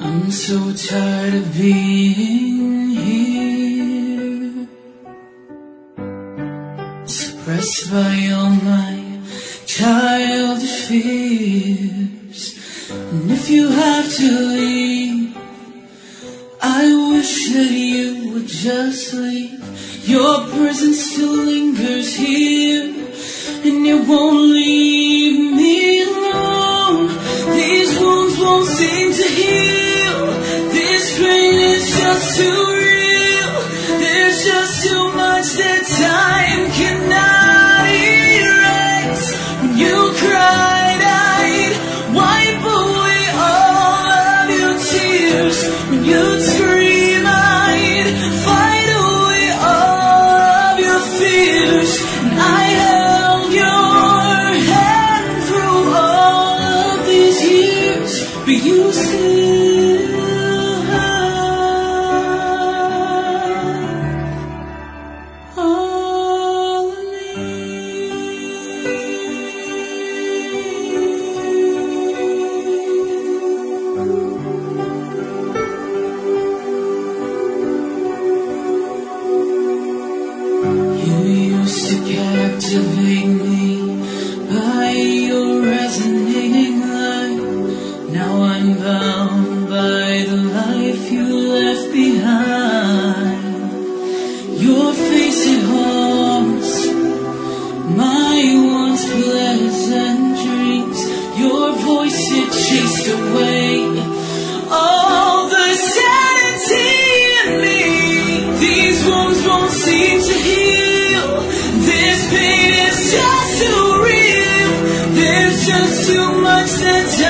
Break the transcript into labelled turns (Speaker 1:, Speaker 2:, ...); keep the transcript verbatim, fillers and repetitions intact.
Speaker 1: I'm so tired of being here, suppressed by all my childish fears. And if you have to leave, I wish that you would just leave. Your presence still lingers here, and it won't leave me alone. These wounds won't seem to heal. This pain is just too real. There's just too much that time cannot erase. When you cried, I'd wipe away all of your tears. When you'd scream, I'd fight away all of your fears. And I held your hand through all of these years, but you still have all of me. You used to captivate me by your resonating light. Now I'm bound by the life you left behind. Your face, it haunts my once pleasant dreams. Your voice, it chased away all the sanity in me. These wounds won't seem to heal. This pain is just too real. There's just too much that